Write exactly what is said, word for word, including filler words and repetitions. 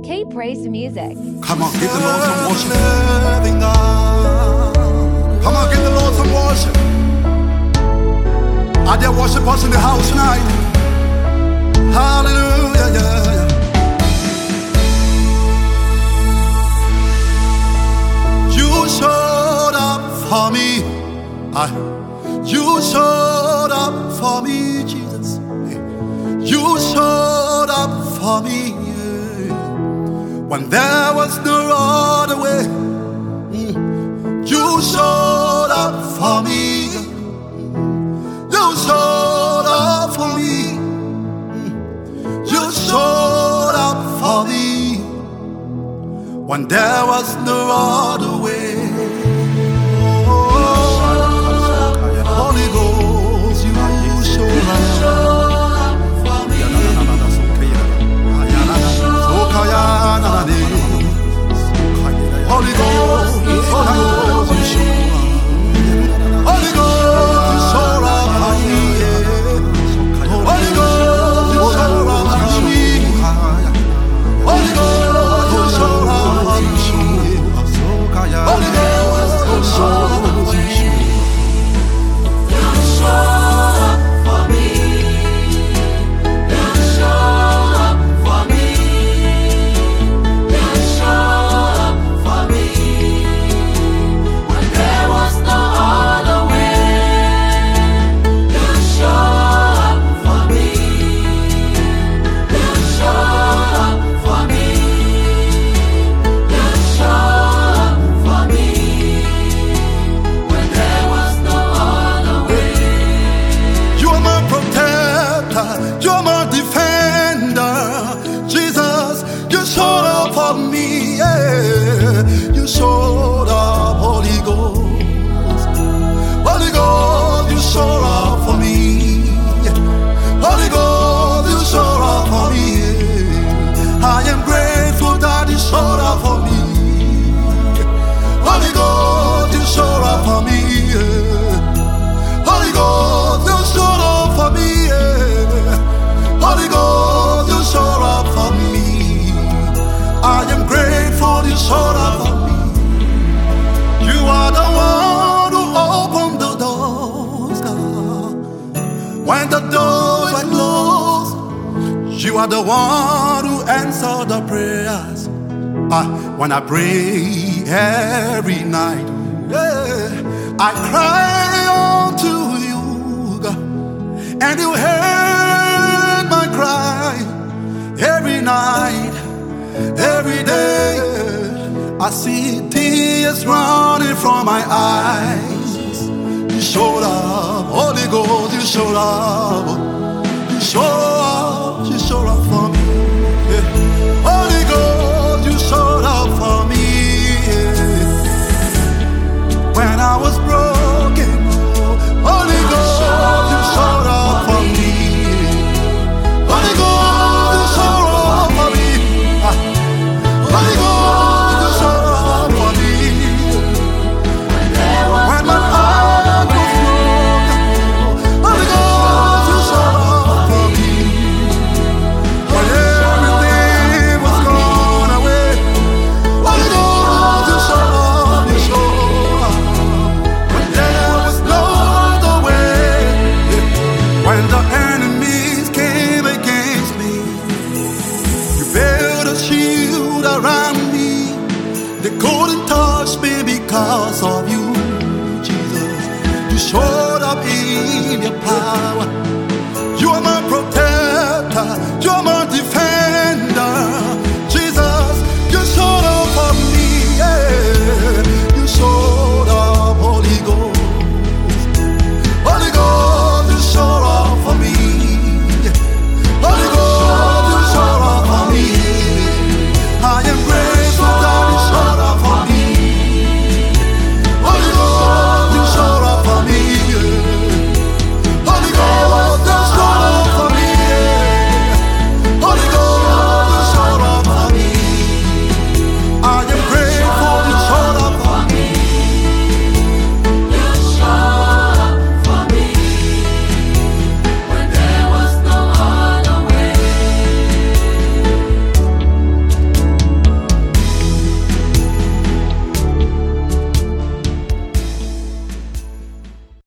K Praise Music. Come on, give the Lord some worship. Come on, give the Lord some worship. Are there worshipers in the house tonight? Hallelujah, yeah, yeah. You showed up for me. I, you showed up for me, Jesus. You showed up for me, yeah. When there was no other way. Mm. You showed up for me. You showed up for me. Mm. You showed up for me. When there was no other way. Holy Ghost, you showed up for me. Holy Ghost, you showed up. Holy Ghost, you showed up for me. Holy Ghost, you showed up for me. Holy Ghost, you showed up for me. Holy Ghost, you showed up for me. You showed up, Holy Ghost. Holy Ghost, you showed up for me. Holy Ghost, you showed up for me. I am grateful that you showed up for me. Holy Ghost, you showed up for me. Holy Ghost, you showed up for me. Holy Ghost, you showed up for me. I am grateful you showed up for me. You are the one who opened the doors, God. When the doors were closed, you are the one who answered the prayers. Ah, when I pray every night, yeah, I cry unto you, God, and you heard my cry every night. Every day I see tears running from my eyes. You showed up, Holy Ghost, you showed up. You showed up, you showed up for me. Yeah. Holy Ghost, you showed up for me. Yeah. When I was broken, Holy Ghost, you showed up for me. Holy Ghost, you showed up for me. Holy Ghost, you showed up for me. When my heart was broken, Holy Ghost, you showed up for me. When everything was gone away, Holy Ghost, you showed up, you showed up. When there was no other way, when the enemies came against me, you built a shield around me. They couldn't touch me because of you, Jesus. You showed up in your power.